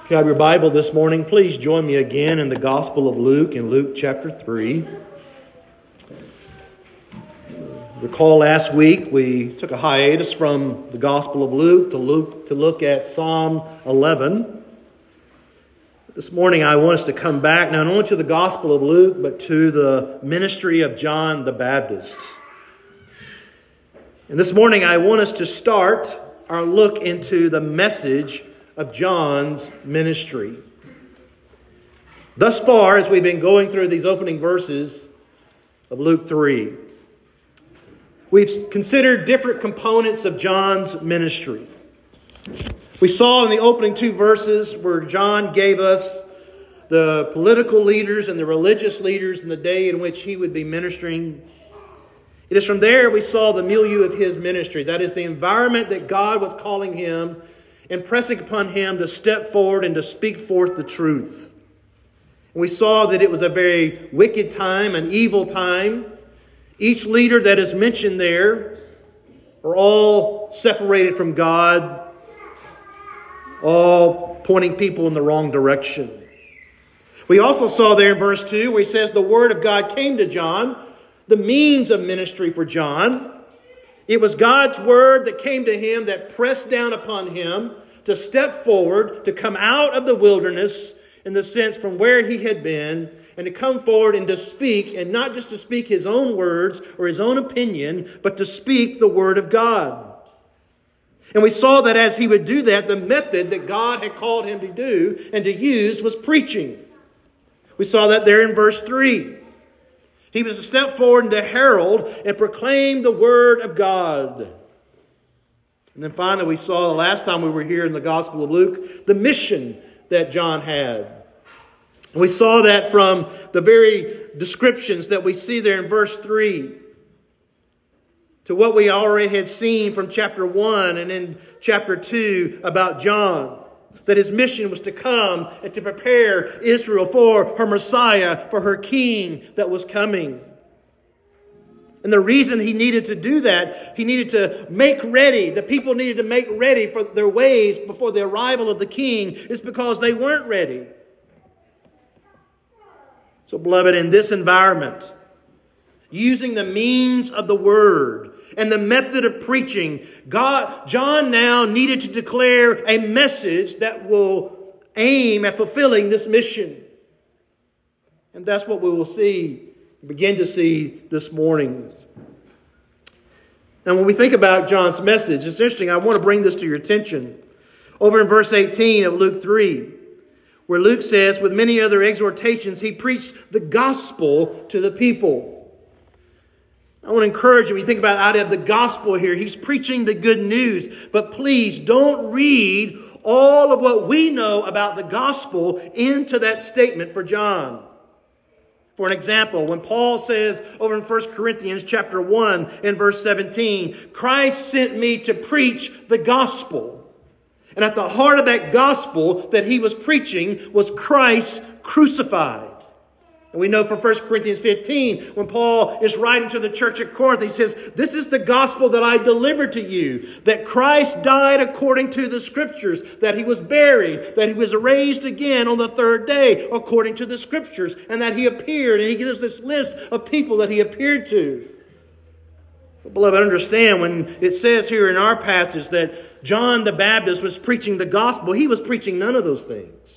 If you have your Bible this morning, please join me again in the Gospel of Luke, in Luke chapter 3. Recall last week we took a hiatus from the Gospel of Luke to look at Psalm 11. This morning I want us to come back not only to the Gospel of Luke, but to the ministry of John the Baptist. And this morning I want us to start our look into the message of John's ministry. Thus far, as we've been going through these opening verses of Luke 3, we've considered different components of John's ministry. We saw in the opening two verses where John gave us the political leaders and the religious leaders in the day in which he would be ministering. It is from there we saw the milieu of his ministry. That is the environment that God was calling him and pressing upon him to step forward and to speak forth the truth. And we saw that it was a very wicked time, an evil time. Each leader that is mentioned there are all separated from God, all pointing people in the wrong direction. We also saw there in verse 2 where he says the word of God came to John, the means of ministry for John. It was God's word that came to him that pressed down upon him to step forward, to come out of the wilderness in the sense from where he had been, and to come forward and to speak, and not just to speak his own words or his own opinion, but to speak the word of God. And we saw that as he would do that, the method that God had called him to do and to use was preaching. We saw that there in verse 3. He was to step forward and to herald and proclaim the word of God. And then finally we saw the last time we were here in the Gospel of Luke, the mission that John had. We saw that from the very descriptions that we see there in verse 3 to what we already had seen from chapter 1 and in chapter 2 about John. That his mission was to come and to prepare Israel for her Messiah, for her King that was coming. And the reason he needed to do that, he needed to make ready, the people needed to make ready for their ways before the arrival of the King, is because they weren't ready. So, beloved, in this environment, using the means of the Word and the method of preaching, John now needed to declare a message that will aim at fulfilling this mission. And that's what we will begin to see this morning. Now, when we think about John's message, it's interesting. I want to bring this to your attention. Over in verse 18 of Luke 3, where Luke says, with many other exhortations, he preached the gospel to the people. I want to encourage you, when you think about out of the gospel here, he's preaching the good news. But please don't read all of what we know about the gospel into that statement for John. For an example, when Paul says over in 1 Corinthians chapter 1 and verse 17, Christ sent me to preach the gospel. And at the heart of that gospel that he was preaching was Christ crucified. And we know from 1 Corinthians 15, when Paul is writing to the church at Corinth, he says, this is the gospel that I delivered to you, that Christ died according to the Scriptures, that he was buried, that he was raised again on the third day according to the Scriptures, and that he appeared. And he gives this list of people that he appeared to. But beloved, understand when it says here in our passage that John the Baptist was preaching the gospel, he was preaching none of those things.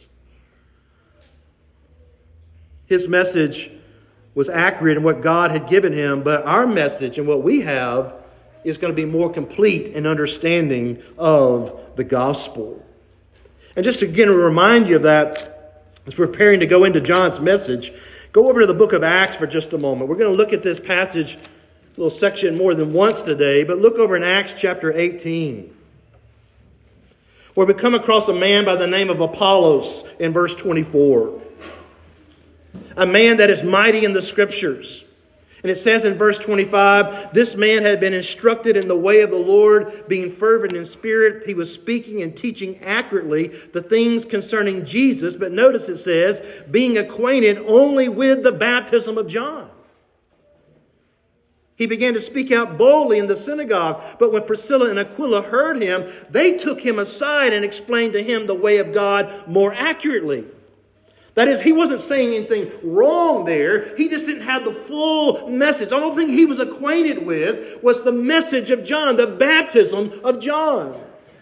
His message was accurate in what God had given him, but our message and what we have is going to be more complete in understanding of the gospel. And just again to remind you of that, as we're preparing to go into John's message, go over to the book of Acts for just a moment. We're going to look at this passage, a little section more than once today, but look over in Acts chapter 18, where we come across a man by the name of Apollos in verse 24. A man that is mighty in the Scriptures. And it says in verse 25, this man had been instructed in the way of the Lord, being fervent in spirit. He was speaking and teaching accurately the things concerning Jesus. But notice it says, being acquainted only with the baptism of John. He began to speak out boldly in the synagogue. But when Priscilla and Aquila heard him, they took him aside and explained to him the way of God more accurately. That is, he wasn't saying anything wrong there. He just didn't have the full message. The only thing he was acquainted with was the message of John, the baptism of John.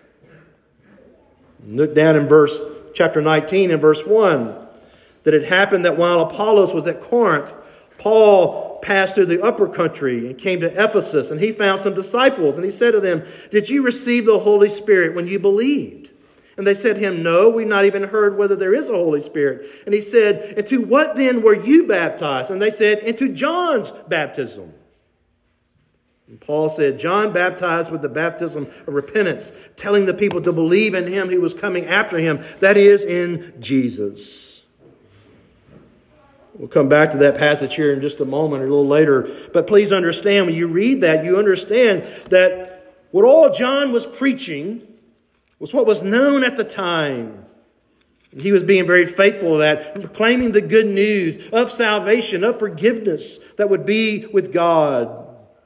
Look down in chapter 19 and verse 1. That it happened that while Apollos was at Corinth, Paul passed through the upper country and came to Ephesus, and he found some disciples. And he said to them, "Did you receive the Holy Spirit when you believed?" And they said to him, "No, we've not even heard whether there is a Holy Spirit." And he said, "Into what then were you baptized?" And they said, "Into John's baptism." And Paul said, "John baptized with the baptism of repentance, telling the people to believe in him who was coming after him, that is, in Jesus." We'll come back to that passage here in just a moment or a little later. But please understand, when you read that, you understand that what all John was preaching was what was known at the time. He was being very faithful to that, and proclaiming the good news of salvation, of forgiveness that would be with God.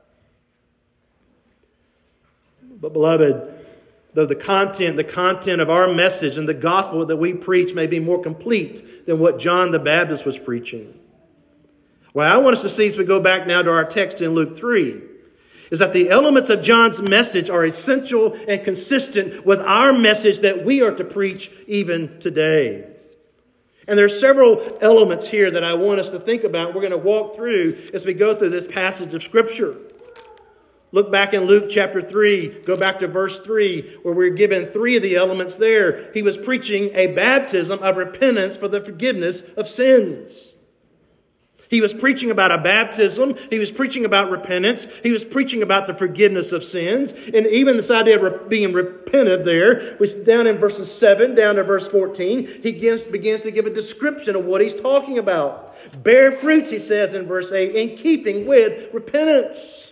But beloved, though the content of our message and the gospel that we preach may be more complete than what John the Baptist was preaching, what I want us to see as we go back now to our text in Luke 3 is that the elements of John's message are essential and consistent with our message that we are to preach even today. And there are several elements here that I want us to think about. We're going to walk through as we go through this passage of Scripture. Look back in Luke chapter 3, go back to verse 3, where we're given three of the elements there. He was preaching a baptism of repentance for the forgiveness of sins. He was preaching about a baptism. He was preaching about repentance. He was preaching about the forgiveness of sins. And even this idea of being repentant there, which down in verses 7 down to verse 14, he begins to give a description of what he's talking about. Bear fruits, he says in verse 8, in keeping with repentance.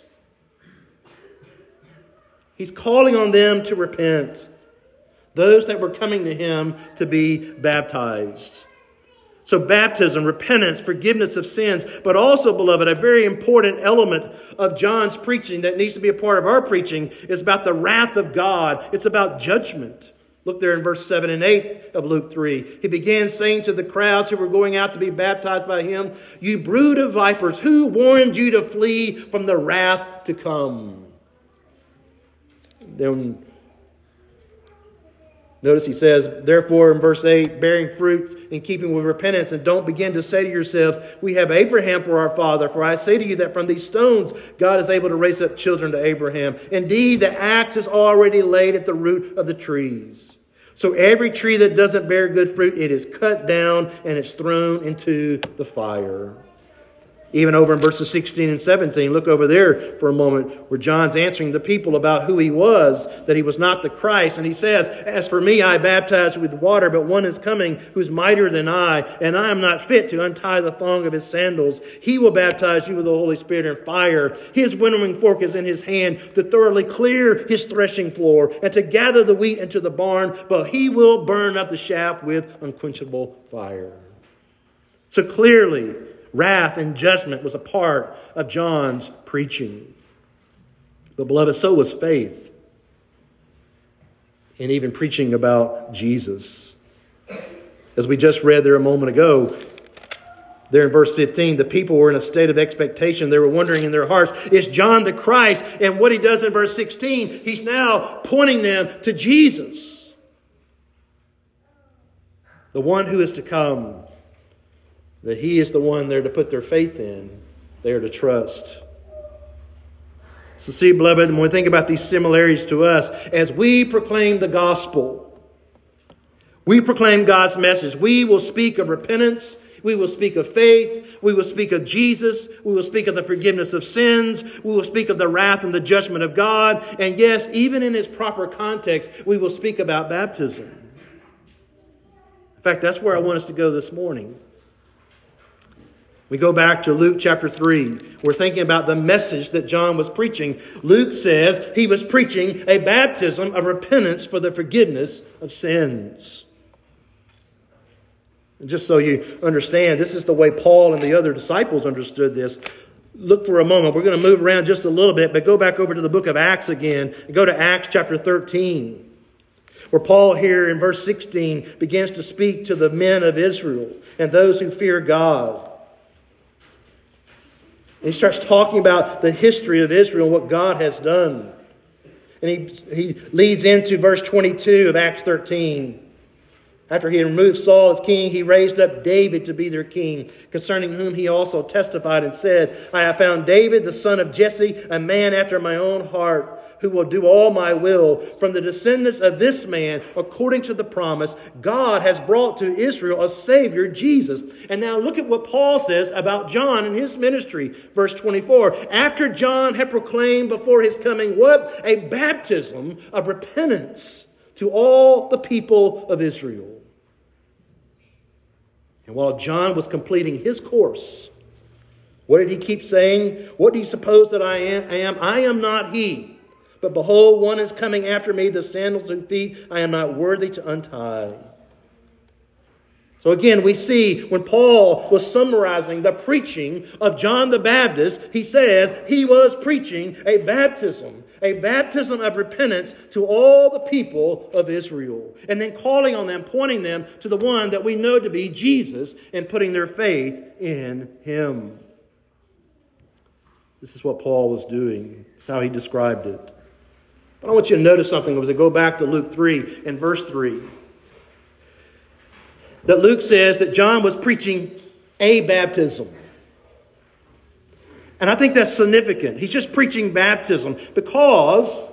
He's calling on them to repent. Those that were coming to him to be baptized. So baptism, repentance, forgiveness of sins, but also, beloved, a very important element of John's preaching that needs to be a part of our preaching is about the wrath of God. It's about judgment. Look there in verse 7 and 8 of Luke 3. He began saying to the crowds who were going out to be baptized by him, "You brood of vipers, who warned you to flee from the wrath to come?" Then notice he says, therefore in verse 8, bearing fruit in keeping with repentance, and don't begin to say to yourselves, we have Abraham for our father. For I say to you that from these stones God is able to raise up children to Abraham. Indeed, the axe is already laid at the root of the trees. So every tree that doesn't bear good fruit, it is cut down and it's thrown into the fire. Even over in verses 16 and 17, look over there for a moment, where John's answering the people about who he was, that he was not the Christ. And he says, as for me, I baptize with water, but one is coming who's mightier than I, and I am not fit to untie the thong of his sandals. He will baptize you with the Holy Spirit and fire. His winnowing fork is in his hand to thoroughly clear his threshing floor and to gather the wheat into the barn, but he will burn up the chaff with unquenchable fire. So clearly, wrath and judgment was a part of John's preaching. But beloved, so was faith. And even preaching about Jesus. As we just read there a moment ago, there in verse 15, the people were in a state of expectation. They were wondering in their hearts, is John the Christ? And what he does in verse 16, he's now pointing them to Jesus, the one who is to come. That he is the one they're to put their faith in. They are to trust. So see, beloved, when we think about these similarities to us, as we proclaim the gospel, we proclaim God's message. We will speak of repentance. We will speak of faith. We will speak of Jesus. We will speak of the forgiveness of sins. We will speak of the wrath and the judgment of God. And yes, even in its proper context, we will speak about baptism. In fact, that's where I want us to go this morning. We go back to Luke chapter 3. We're thinking about the message that John was preaching. Luke says he was preaching a baptism of repentance for the forgiveness of sins. And just so you understand, this is the way Paul and the other disciples understood this. look for a moment. We're going to move around just a little bit, but go back over to the book of Acts again. And go to Acts chapter 13, where Paul here in verse 16 begins to speak to the men of Israel and those who fear God. And he starts talking about the history of Israel and what God has done. And he leads into verse 22 of Acts 13. After he had removed Saul as king, he raised up David to be their king, concerning whom he also testified and said, I have found David, the son of Jesse, a man after my own heart, who will do all my will. From the descendants of this man, according to the promise, God has brought to Israel a Savior, Jesus. And now look at what Paul says about John and his ministry. Verse 24, after John had proclaimed before his coming, what? A baptism of repentance to all the people of Israel. And while John was completing his course, what did he keep saying? What do you suppose that I am? I am not he. But behold, one is coming after me, the sandals and feet I am not worthy to untie. So again, we see when Paul was summarizing the preaching of John the Baptist, he says he was preaching a baptism of repentance to all the people of Israel. And then calling on them, pointing them to the one that we know to be Jesus and putting their faith in him. This is what Paul was doing. It's how he described it. But I want you to notice something as I go back to Luke 3 and verse 3. That Luke says that John was preaching a baptism. And I think that's significant. He's just preaching baptism because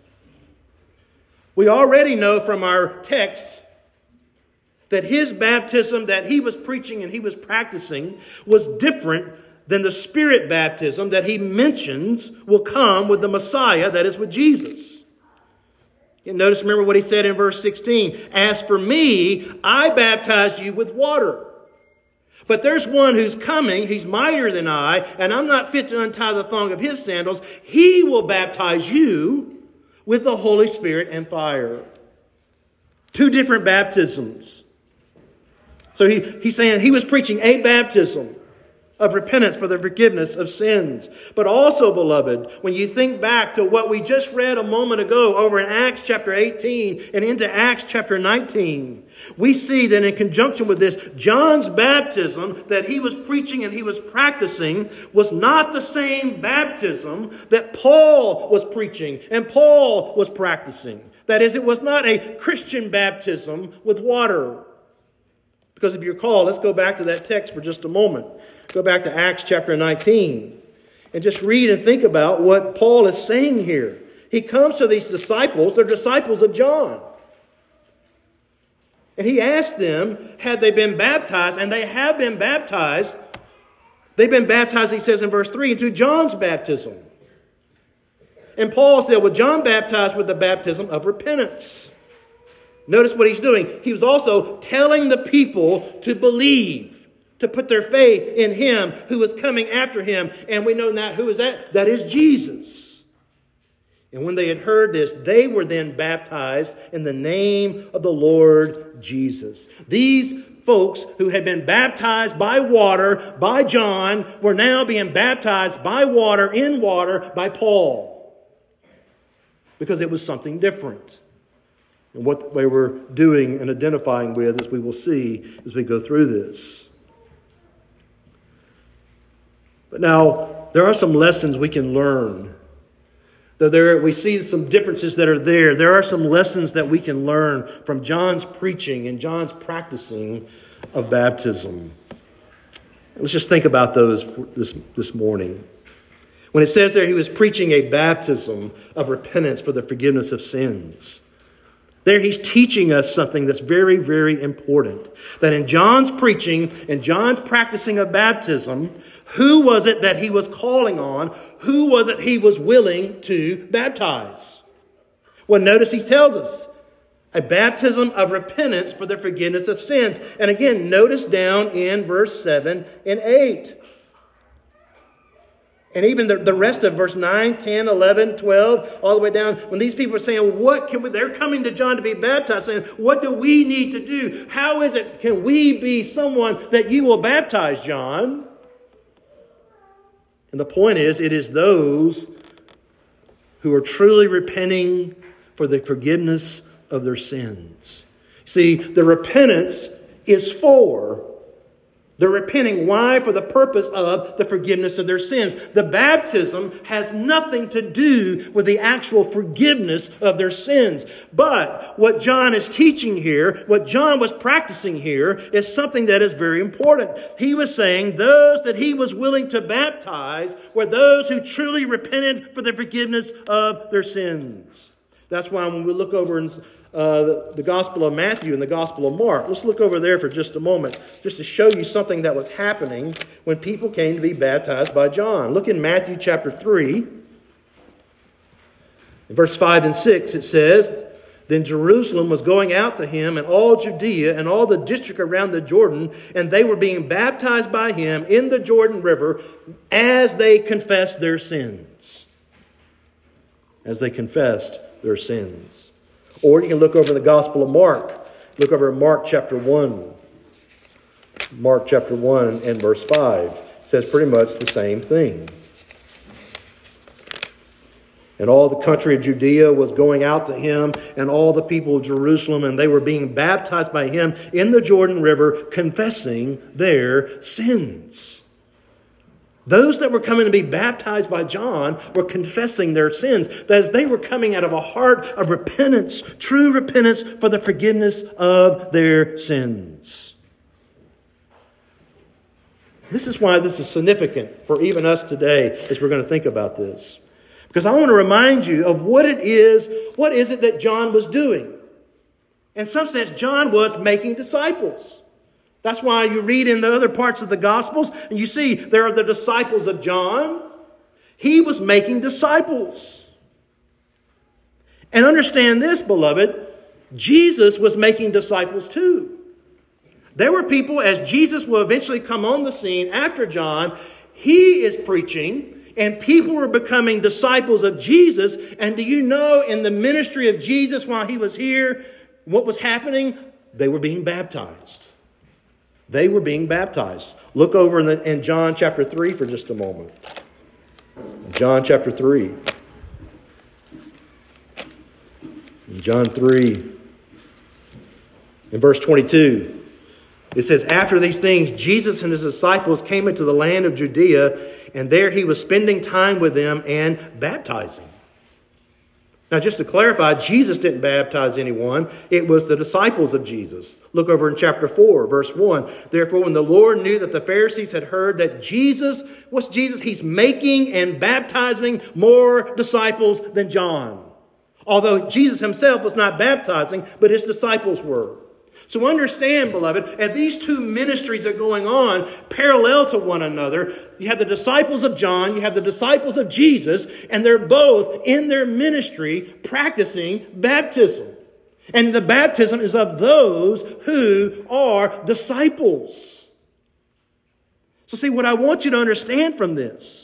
we already know from our text that his baptism that he was preaching and he was practicing was different than the Spirit baptism that he mentions will come with the Messiah, that is with Jesus. You notice, remember what he said in verse 16. As for me, I baptize you with water. But there's one who's coming, he's mightier than I, and I'm not fit to untie the thong of his sandals. He will baptize you with the Holy Spirit and fire. Two different baptisms. So he's saying he was preaching a baptism of repentance for the forgiveness of sins. But also, beloved, when you think back to what we just read a moment ago over in Acts chapter 18 and into Acts chapter 19, we see that in conjunction with this, John's baptism that he was preaching and he was practicing was not the same baptism that Paul was preaching and Paul was practicing. That is, it was not a Christian baptism with water. Because if you recall, let's go back to that text for just a moment. Go back to Acts chapter 19 and just read and think about what Paul is saying here. He comes to these disciples, they're disciples of John. And he asked them, had they been baptized? And they have been baptized. They've been baptized, he says in verse 3, into John's baptism. And Paul said, well, John baptized with the baptism of repentance. Notice what he's doing. He was also telling the people to believe, to put their faith in him who was coming after him. And we know now who is that? That is Jesus. And when they had heard this, they were then baptized in the name of the Lord Jesus. These folks who had been baptized by water by John were now being baptized by water, in water, by Paul. Because it was something different. And what they were doing and identifying with, as we will see as we go through this. But now, there are some lessons we can learn. Though we see some differences that are there, there are some lessons that we can learn from John's preaching and John's practicing of baptism. Let's just think about those this morning. When it says there he was preaching a baptism of repentance for the forgiveness of sins. There he's teaching us something that's very, very important. That in John's preaching and John's practicing of baptism, who was it that he was calling on? Who was it he was willing to baptize? Well, notice he tells us a baptism of repentance for the forgiveness of sins. And again, notice down in verse 7 and 8. And even the rest of verse 9, 10, 11, 12, all the way down. When these people are saying, they're coming to John to be baptized, saying, what do we need to do? How is it, can we be someone that you will baptize, John? And the point is, it is those who are truly repenting for the forgiveness of their sins. See, the repentance is for. They're repenting. Why? For the purpose of the forgiveness of their sins. The baptism has nothing to do with the actual forgiveness of their sins. But what John is teaching here, what John was practicing here, is something that is very important. He was saying those that he was willing to baptize were those who truly repented for the forgiveness of their sins. That's why when we look over in the Gospel of Matthew and the Gospel of Mark. Let's look over there for just a moment, just to show you something that was happening when people came to be baptized by John. Look in Matthew chapter 3. In verse 5 and 6 it says, "Then Jerusalem was going out to him, and all Judea and all the district around the Jordan, and they were being baptized by him in the Jordan River as they confessed their sins." As they confessed their sins. Or you can look over the Gospel of Mark. Look over Mark chapter 1. Mark chapter 1 and verse 5 says pretty much the same thing. "And all the country of Judea was going out to him, and all the people of Jerusalem, and they were being baptized by him in the Jordan River, confessing their sins." Those that were coming to be baptized by John were confessing their sins. That is, they were coming out of a heart of repentance, true repentance for the forgiveness of their sins. This is why this is significant for even us today as we're going to think about this. Because I want to remind you of what it is that John was doing. In some sense, John was making disciples. That's why you read in the other parts of the Gospels and you see there are the disciples of John. He was making disciples. And understand this, beloved, Jesus was making disciples too. There were people, as Jesus will eventually come on the scene after John, he is preaching and people were becoming disciples of Jesus. And do you know, in the ministry of Jesus while he was here, what was happening? They were being baptized. They were being baptized. Look over in John chapter 3 for just a moment. John chapter 3. In John 3, in verse 22, it says, "After these things, Jesus and his disciples came into the land of Judea, and there he was spending time with them and baptizing." Now, just to clarify, Jesus didn't baptize anyone. It was the disciples of Jesus. Look over in chapter 4, verse 1. "Therefore, when the Lord knew that the Pharisees had heard that Jesus," what's Jesus? He's making and baptizing more disciples than John. Although Jesus himself was not baptizing, but his disciples were. So understand, beloved, as these two ministries are going on parallel to one another, you have the disciples of John, you have the disciples of Jesus, and they're both in their ministry practicing baptism. And the baptism is of those who are disciples. So see, what I want you to understand from this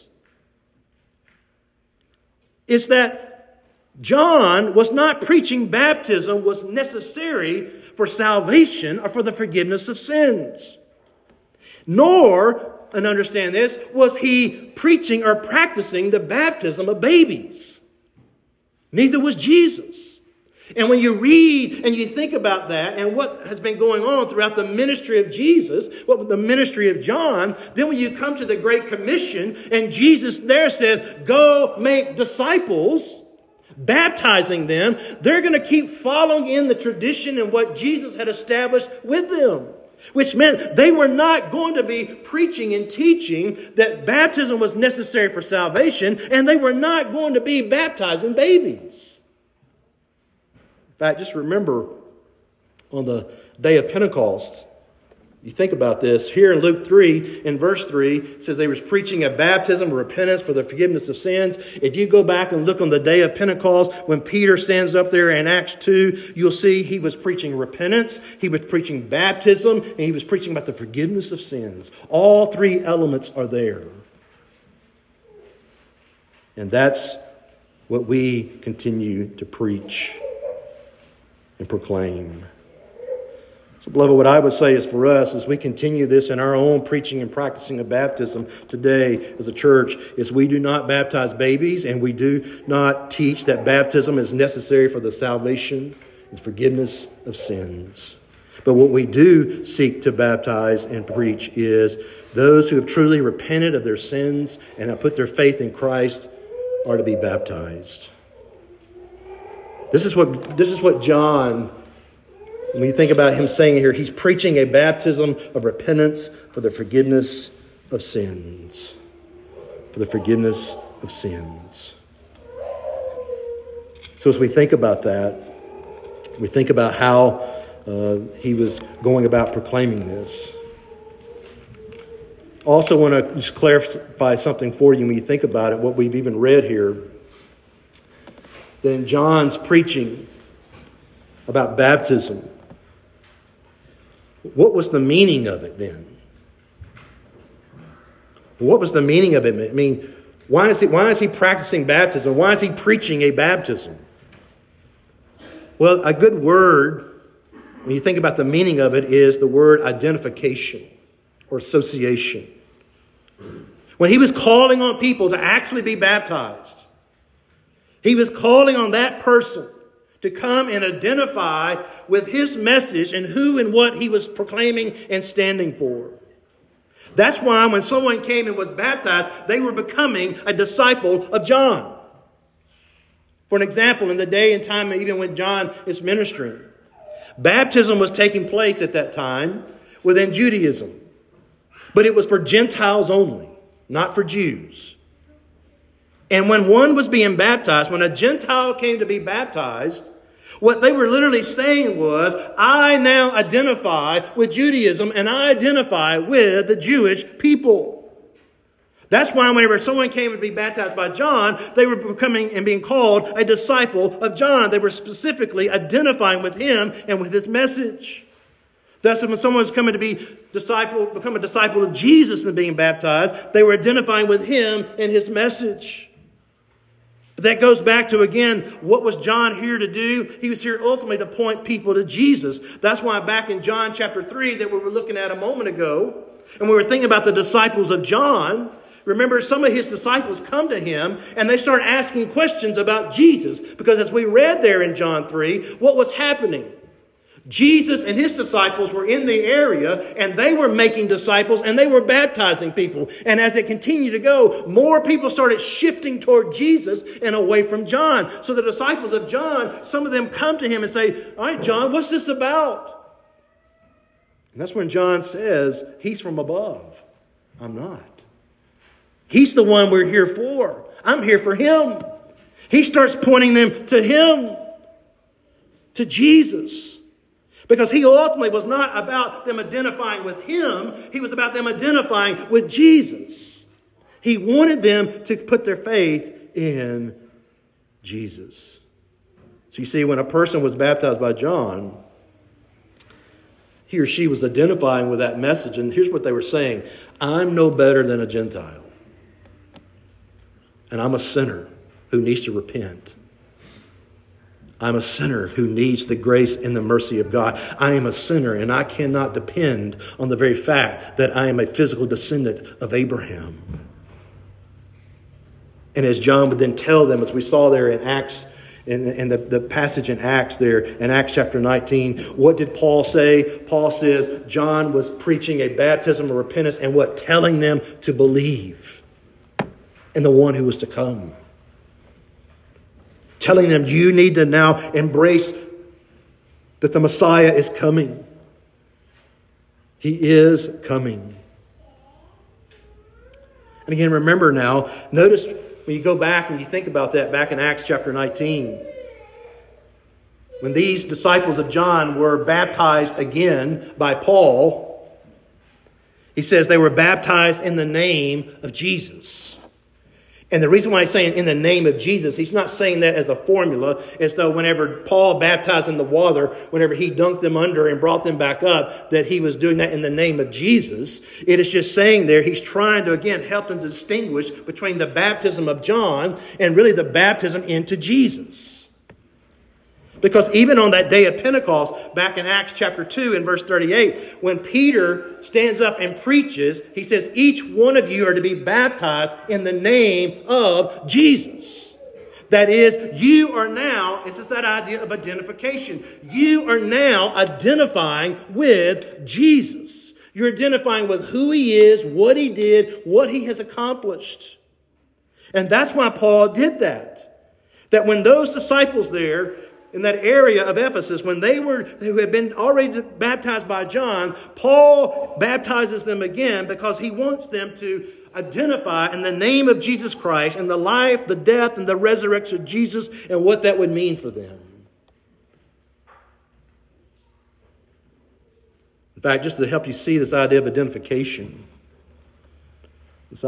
is that John was not preaching baptism was necessary for salvation or for the forgiveness of sins. Nor, and understand this, was he preaching or practicing the baptism of babies. Neither was Jesus. And when you read and you think about that and what has been going on throughout the ministry of Jesus, what the ministry of John, then when you come to the Great Commission and Jesus there says, "Go make disciples," baptizing them, they're going to keep following in the tradition and what Jesus had established with them. Which meant they were not going to be preaching and teaching that baptism was necessary for salvation, and they were not going to be baptizing babies. In fact, just remember on the day of Pentecost, you think about this. Here in Luke 3, in verse 3, it says they was preaching a baptism of repentance for the forgiveness of sins. If you go back and look on the day of Pentecost, when Peter stands up there in Acts 2, you'll see he was preaching repentance, he was preaching baptism, and he was preaching about the forgiveness of sins. All three elements are there. And that's what we continue to preach and proclaim. So, beloved, what I would say is for us, as we continue this in our own preaching and practicing of baptism today as a church, is we do not baptize babies, and we do not teach that baptism is necessary for the salvation and forgiveness of sins. But what we do seek to baptize and preach is those who have truly repented of their sins and have put their faith in Christ are to be baptized. This is what John, when you think about him saying here, he's preaching a baptism of repentance for the forgiveness of sins. For the forgiveness of sins. So as we think about that, we think about how he was going about proclaiming this. Also want to just clarify something for you when you think about it, what we've even read here. That in John's preaching about baptism, what was the meaning of it then? What was the meaning of it? I mean, why is he practicing baptism? Why is he preaching a baptism? Well, a good word, when you think about the meaning of it, is the word identification or association. When he was calling on people to actually be baptized, he was calling on that person to come and identify with his message and who and what he was proclaiming and standing for. That's why when someone came and was baptized, they were becoming a disciple of John. For an example, in the day and time, even when John is ministering, baptism was taking place at that time within Judaism. But it was for Gentiles only, not for Jews. And when one was being baptized, when a Gentile came to be baptized, what they were literally saying was, I now identify with Judaism and I identify with the Jewish people. That's why whenever someone came to be baptized by John, they were becoming and being called a disciple of John. They were specifically identifying with him and with his message. Thus, when someone was coming to become a disciple of Jesus and being baptized, they were identifying with him and his message. But that goes back to, again, what was John here to do? He was here ultimately to point people to Jesus. That's why back in John chapter 3 that we were looking at a moment ago, and we were thinking about the disciples of John, remember some of his disciples come to him and they start asking questions about Jesus. Because as we read there in John 3, what was happening? Jesus and his disciples were in the area and they were making disciples and they were baptizing people. And as it continued to go, more people started shifting toward Jesus and away from John. So the disciples of John, some of them come to him and say, all right, John, what's this about? And that's when John says, he's from above. I'm not. He's the one we're here for. I'm here for him. He starts pointing them to him, to Jesus. Because he ultimately was not about them identifying with him. He was about them identifying with Jesus. He wanted them to put their faith in Jesus. So you see, when a person was baptized by John, he or she was identifying with that message. And here's what they were saying. I'm no better than a Gentile. And I'm a sinner who needs to repent. I'm a sinner who needs the grace and the mercy of God. I am a sinner and I cannot depend on the very fact that I am a physical descendant of Abraham. And as John would then tell them, as we saw there in Acts, in the passage in Acts there, in Acts chapter 19, what did Paul say? Paul says John was preaching a baptism of repentance and what? Telling them to believe in the one who was to come. Telling them you need to now embrace that the Messiah is coming. He is coming. And again, remember now, notice when you go back and you think about that back in Acts chapter 19, when these disciples of John were baptized again by Paul, he says they were baptized in the name of Jesus. And the reason why he's saying in the name of Jesus, he's not saying that as a formula, as though whenever Paul baptized in the water, whenever he dunked them under and brought them back up, that he was doing that in the name of Jesus. It is just saying there, he's trying to, again, help them to distinguish between the baptism of John and really the baptism into Jesus. Because even on that day of Pentecost, back in Acts chapter 2 and verse 38, when Peter stands up and preaches, he says, each one of you are to be baptized in the name of Jesus. That is, you are now, it's just that idea of identification. You are now identifying with Jesus. You're identifying with who he is, what he did, what he has accomplished. And that's why Paul did that. That when those disciples there in that area of Ephesus, when who had been already baptized by John, Paul baptizes them again because he wants them to identify in the name of Jesus Christ and the life, the death, and the resurrection of Jesus and what that would mean for them. In fact, just to help you see this idea of identification. If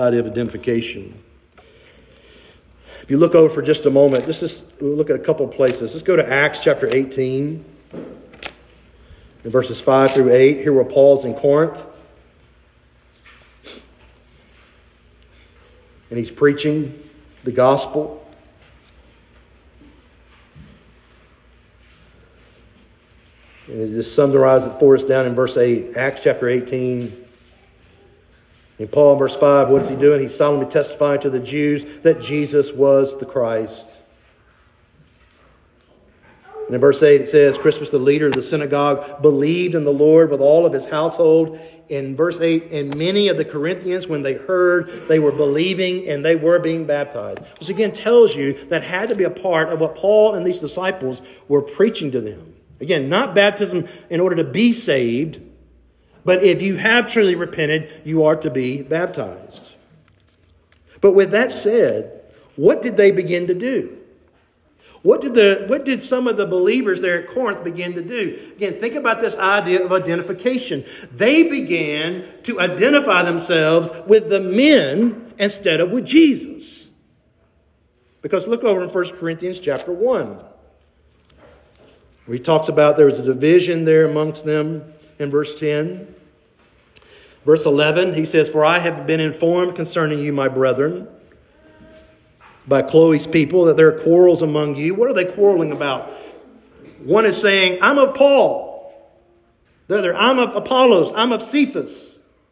you look over for just a moment, we'll look at a couple of places. Let's go to Acts chapter 18, in verses 5 through 8. Here where Paul's in Corinth. And he's preaching the gospel. And it just summarizes it for us down in verse 8. Acts chapter 18. And Paul in verse 5, what is he doing? He's solemnly testifying to the Jews that Jesus was the Christ. And in verse 8 it says, Crispus, the leader of the synagogue, believed in the Lord with all of his household. In verse 8, and many of the Corinthians, when they heard, they were believing and they were being baptized. Which again tells you that had to be a part of what Paul and these disciples were preaching to them. Again, not baptism in order to be saved, but if you have truly repented, you are to be baptized. But with that said, what did they begin to do? What did some of the believers there at Corinth begin to do? Again, think about this idea of identification. They began to identify themselves with the men instead of with Jesus. Because look over in 1 Corinthians chapter 1. Where he talks about there was a division there amongst them in verse 10. Verse 11, he says, For I have been informed concerning you, my brethren, by Chloe's people, that there are quarrels among you. What are they quarreling about? One is saying, I'm of Paul. The other, I'm of Apollos. I'm of Cephas.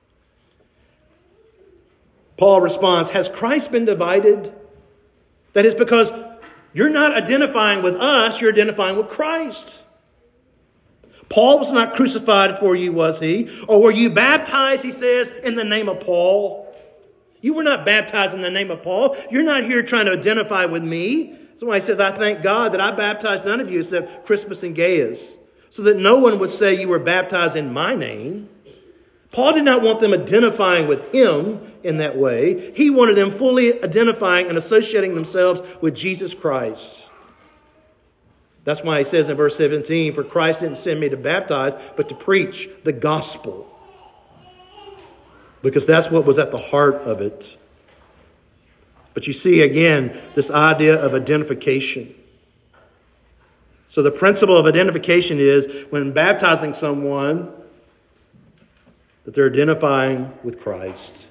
Paul responds, has Christ been divided? That is because you're not identifying with us, you're identifying with Christ. Paul was not crucified for you, was he? Or were you baptized, he says, in the name of Paul? You were not baptized in the name of Paul. You're not here trying to identify with me. That's why he says, I thank God that I baptized none of you except Crispus and Gaius, so that no one would say you were baptized in my name. Paul did not want them identifying with him in that way. He wanted them fully identifying and associating themselves with Jesus Christ. That's why he says in verse 17, For Christ didn't send me to baptize, but to preach the gospel. Because that's what was at the heart of it. But you see, again, this idea of identification. So the principle of identification is when baptizing someone, that they're identifying with Christ.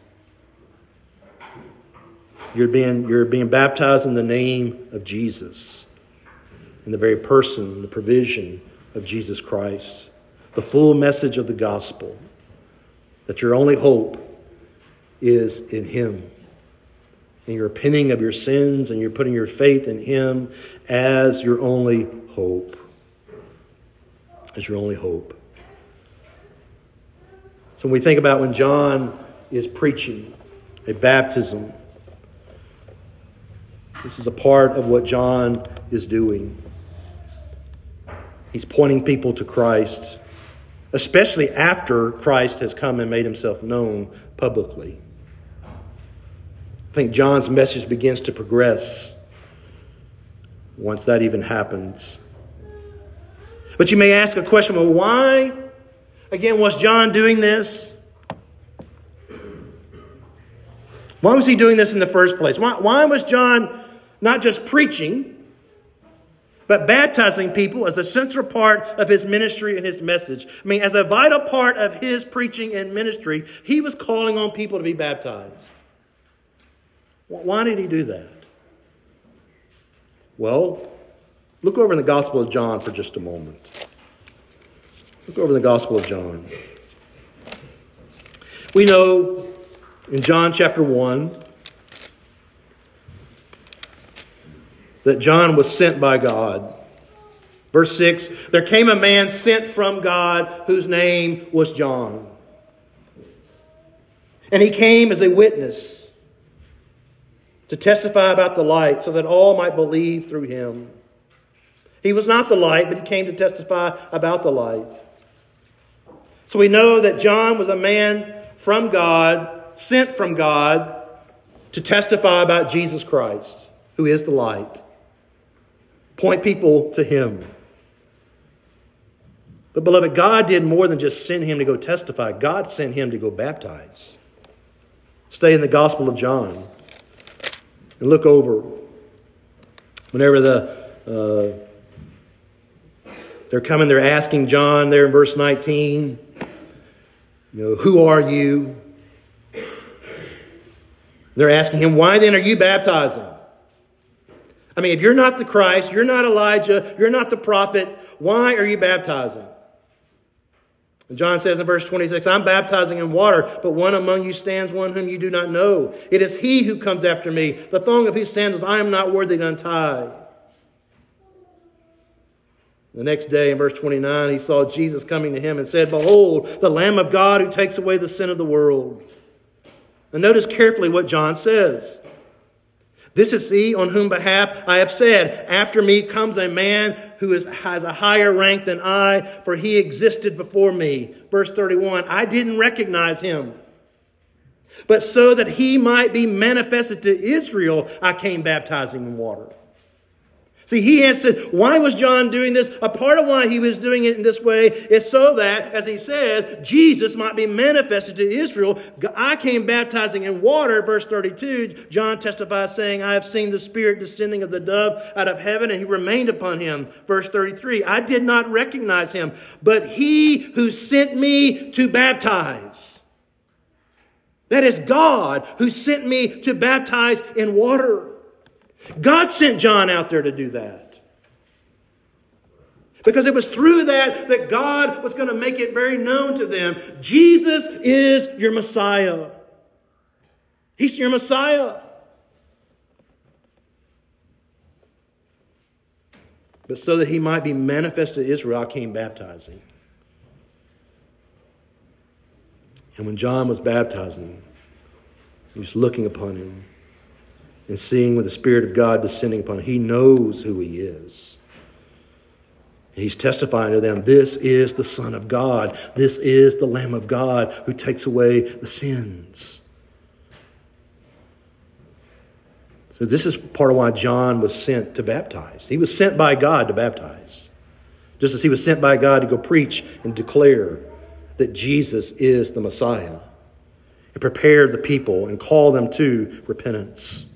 You're being baptized in the name of Jesus. In the very person, the provision of Jesus Christ. The full message of the gospel. That your only hope is in him. And you're repenting of your sins and you're putting your faith in him as your only hope. As your only hope. So when we think about when John is preaching a baptism, this is a part of what John is doing. He's pointing people to Christ, especially after Christ has come and made himself known publicly. I think John's message begins to progress once that even happens. But you may ask a question, well, why? Again, was John doing this? Why was he doing this in the first place? Why was John not just preaching, but baptizing people as a central part of his ministry and his message? I mean, as a vital part of his preaching and ministry, he was calling on people to be baptized. Why did he do that? Well, Look over in the Gospel of John for just a moment. Look over in the Gospel of John. We know in John chapter 1 that John was sent by God. Verse 6, there came a man sent from God whose name was John. And he came as a witness to testify about the light so that all might believe through him. He was not the light, but he came to testify about the light. So we know that John was a man from God, sent from God to testify about Jesus Christ, who is the light. Point people to him. But beloved, God did more than just send him to go testify. God sent him to go baptize. Stay in the Gospel of John and look over. Whenever they're coming, they're asking John there in verse 19, who are you? They're asking him, why then are you baptizing? I mean, if you're not the Christ, you're not Elijah, you're not the prophet, why are you baptizing? And John says in verse 26, I'm baptizing in water, but one among you stands, one whom you do not know. It is he who comes after me, the thong of whose sandals I am not worthy to untie. The next day in verse 29, he saw Jesus coming to him and said, behold, the Lamb of God who takes away the sin of the world. And notice carefully what John says. This is he on whom behalf I have said, after me comes a man who has a higher rank than I, for he existed before me. Verse 31, I didn't recognize him. But so that he might be manifested to Israel, I came baptizing in water. See, he had said, why was John doing this? A part of why he was doing it in this way is so that, as he says, Jesus might be manifested to Israel. I came baptizing in water, verse 32. John testifies saying, I have seen the Spirit descending of the dove out of heaven, and he remained upon him. Verse 33, I did not recognize him, but he who sent me to baptize. That is God who sent me to baptize in water. God sent John out there to do that. Because it was through that God was going to make it very known to them. Jesus is your Messiah. He's your Messiah. But so that he might be manifested to Israel, I came baptizing. And when John was baptizing, he was looking upon him and seeing with the Spirit of God descending upon him. He knows who he is. And he's testifying to them, this is the Son of God. This is the Lamb of God who takes away the sins. So this is part of why John was sent to baptize. He was sent by God to baptize. Just as he was sent by God to go preach and declare that Jesus is the Messiah. And prepare the people and call them to repentance.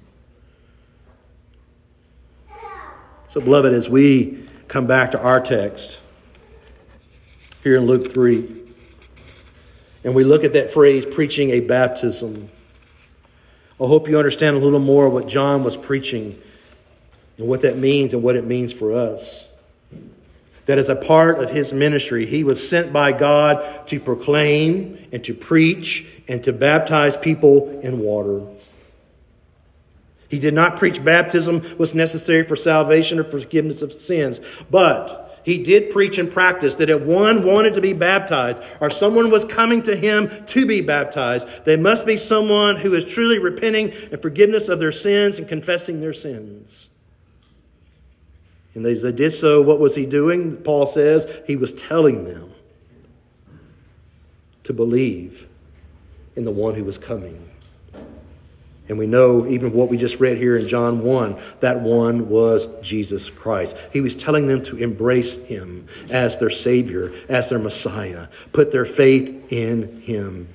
So, beloved, as we come back to our text here in Luke 3, and we look at that phrase, preaching a baptism, I hope you understand a little more what John was preaching and what that means and what it means for us. That as a part of his ministry, he was sent by God to proclaim and to preach and to baptize people in water. He did not preach baptism was necessary for salvation or forgiveness of sins. But he did preach and practice that if one wanted to be baptized or someone was coming to him to be baptized, they must be someone who is truly repenting and forgiveness of their sins and confessing their sins. And as they did so, what was he doing? Paul says he was telling them to believe in the one who was coming. And we know even what we just read here in John 1, that one was Jesus Christ. He was telling them to embrace him as their Savior, as their Messiah. Put their faith in him.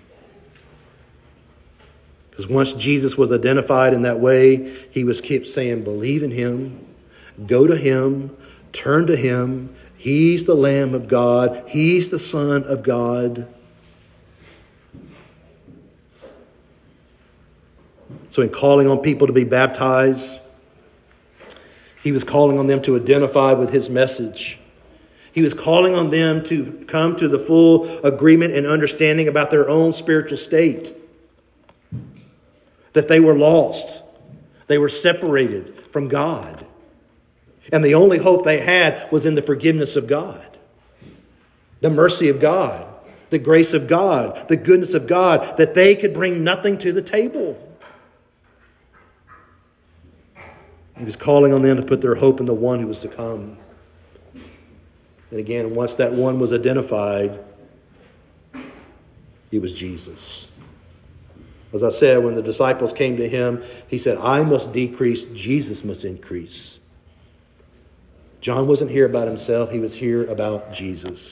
Because once Jesus was identified in that way, he was kept saying, believe in him, go to him, turn to him. He's the Lamb of God. He's the Son of God. So in calling on people to be baptized, He was calling on them to identify with his message. He was calling on them to come to the full agreement and understanding about their own spiritual state. That they were lost. They were separated from God. And the only hope they had was in the forgiveness of God. The mercy of God. The grace of God. The goodness of God. That they could bring nothing to the table. He was calling on them to put their hope in the one who was to come. And again, once that one was identified, he was Jesus. As I said, when the disciples came to him, he said, I must decrease, Jesus must increase. John wasn't here about himself. He was here about Jesus.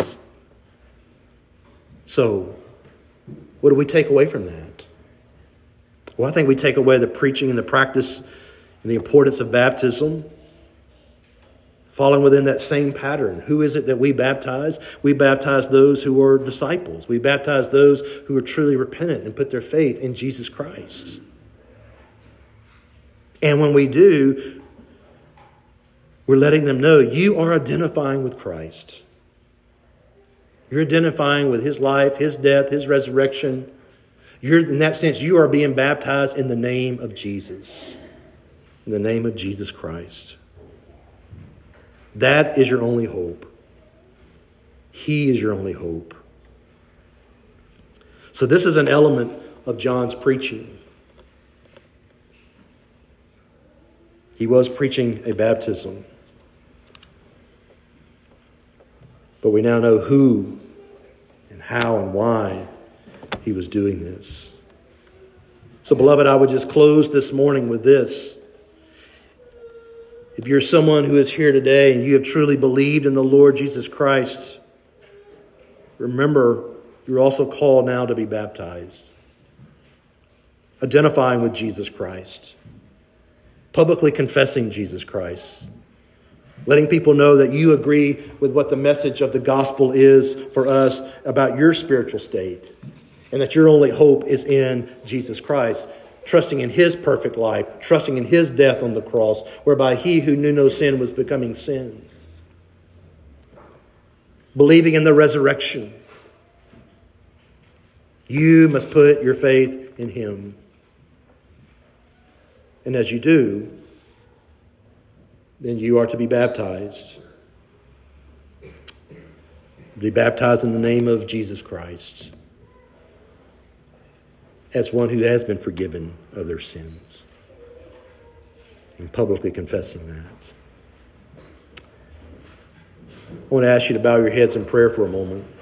So, what do we take away from that? Well, I think we take away the preaching and the practice and the importance of baptism. Falling within that same pattern. Who is it that we baptize? We baptize those who are disciples. We baptize those who are truly repentant and put their faith in Jesus Christ. And when we do, we're letting them know you are identifying with Christ. You're identifying with his life, his death, his resurrection. In that sense, you are being baptized in the name of Jesus. In the name of Jesus Christ. That is your only hope. He is your only hope. So this is an element of John's preaching. He was preaching a baptism. But we now know who and how and why he was doing this. So, beloved, I would just close this morning with this. If you're someone who is here today and you have truly believed in the Lord Jesus Christ, remember, you're also called now to be baptized. Identifying with Jesus Christ. Publicly confessing Jesus Christ. Letting people know that you agree with what the message of the gospel is for us about your spiritual state. And that your only hope is in Jesus Christ. Trusting in his perfect life, trusting in his death on the cross, whereby he who knew no sin was becoming sin. Believing in the resurrection. You must put your faith in him. And as you do, then you are to be baptized. Be baptized in the name of Jesus Christ. As one who has been forgiven of their sins. And publicly confessing that. I want to ask you to bow your heads in prayer for a moment.